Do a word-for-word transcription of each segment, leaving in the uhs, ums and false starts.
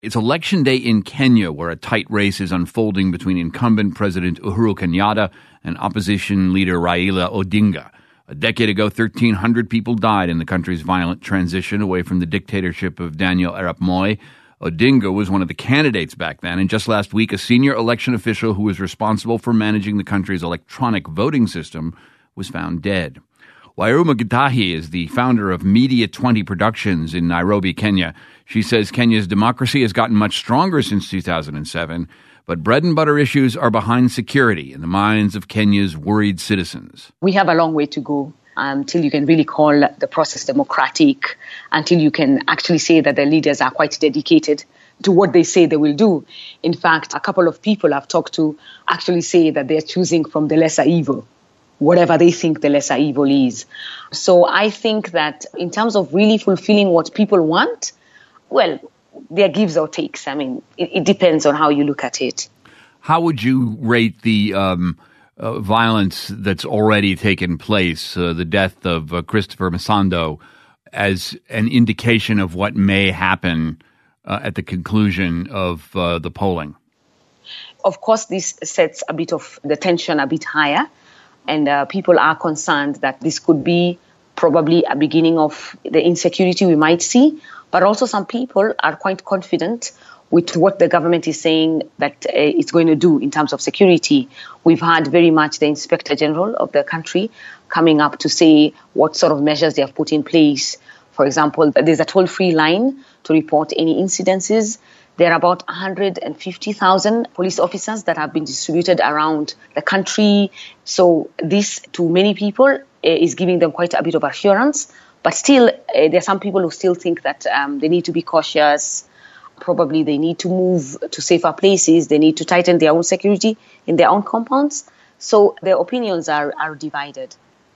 It's election day in Kenya, where a tight race is unfolding between incumbent President Uhuru Kenyatta and opposition leader Raila Odinga. A decade ago, thirteen hundred people died in the country's violent transition away from the dictatorship of Daniel Arap Moi. Odinga was one of the candidates back then, and just last week, a senior election official who was responsible for managing the country's electronic voting system was found dead. Wairimu Gitahi is the founder of Media twenty Productions in Nairobi, Kenya. She says Kenya's democracy has gotten much stronger since two thousand seven, but bread and butter issues are behind security in the minds of Kenya's worried citizens. We have a long way to go until you can really call the process democratic, until you can actually say that the leaders are quite dedicated to what they say they will do. In fact, a couple of people I've talked to actually say that they're choosing from the lesser evil, whatever they think the lesser evil is. So I think that in terms of really fulfilling what people want, well, there are gives or takes. I mean, it, it depends on how you look at it. How would you rate the um, uh, violence that's already taken place, uh, the death of uh, Christopher Msando, as an indication of what may happen uh, at the conclusion of uh, the polling? Of course, this sets a bit of the tension a bit higher. And uh, people are concerned that this could be probably a beginning of the insecurity we might see. But also some people are quite confident with what the government is saying that uh, it's going to do in terms of security. We've had very much the Inspector General of the country coming up to say what sort of measures they have put in place. For example, there's a toll-free line to report any incidences. There are about one hundred fifty thousand police officers that have been distributed around the country. So this, to many people, uh, is giving them quite a bit of assurance. But still, uh, there are some people who still think that um, they need to be cautious. Probably they need to move to safer places. They need to tighten their own security in their own compounds. So their opinions are, are divided.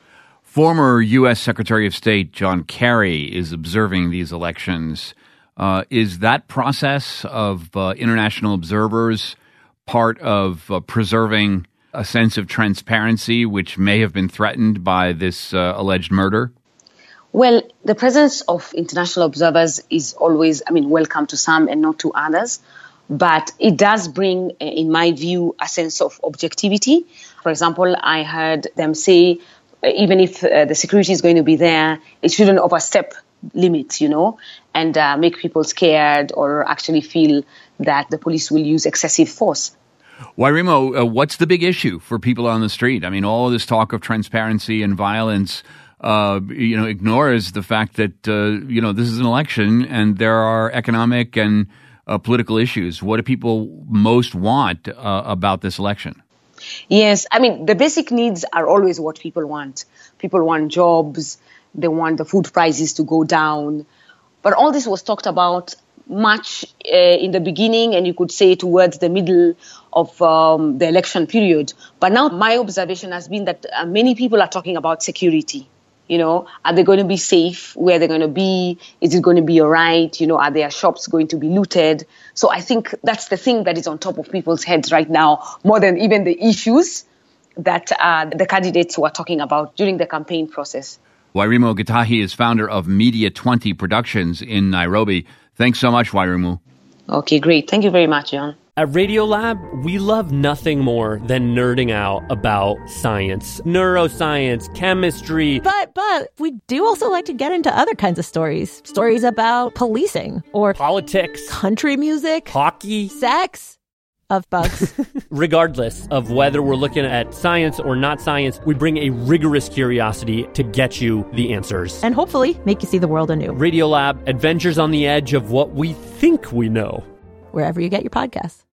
Former U S Secretary of State John Kerry is observing these elections. Uh, is that process of uh, international observers part of uh, preserving a sense of transparency which may have been threatened by this uh, alleged murder? Well, the presence of international observers is always, I mean, welcome to some and not to others. But it does bring, in my view, a sense of objectivity. For example, I heard them say, even if uh, the security is going to be there, it shouldn't overstep limits, you know, and uh, make people scared or actually feel that the police will use excessive force. Wairimu, uh, what's the big issue for people on the street? I mean, all of this talk of transparency and violence, uh, you know, ignores the fact that, uh, you know, this is an election and there are economic and uh, political issues. What do people most want uh, about this election? Yes, I mean, the basic needs are always what people want. People want jobs. They want the food prices to go down. But all this was talked about much uh, in the beginning, and you could say towards the middle of um, the election period. But now my observation has been that uh, many people are talking about security. You know, are they going to be safe? Where they're going to be? Is it going to be all right? You know, are their shops going to be looted? So I think that's the thing that is on top of people's heads right now, more than even the issues that uh, the candidates were talking about during the campaign process. Wairimu Gitahi is founder of Media twenty Productions in Nairobi. Thanks so much, Wairimu. Okay, great. Thank you very much, John. At Radiolab, we love nothing more than nerding out about science, neuroscience, chemistry. But, but we do also like to get into other kinds of stories. Stories about policing or politics, country music, hockey, sex. Of bugs. Regardless of whether we're looking at science or not science, we bring a rigorous curiosity to get you the answers. And hopefully make you see the world anew. Radiolab, adventures on the edge of what we think we know. Wherever you get your podcasts.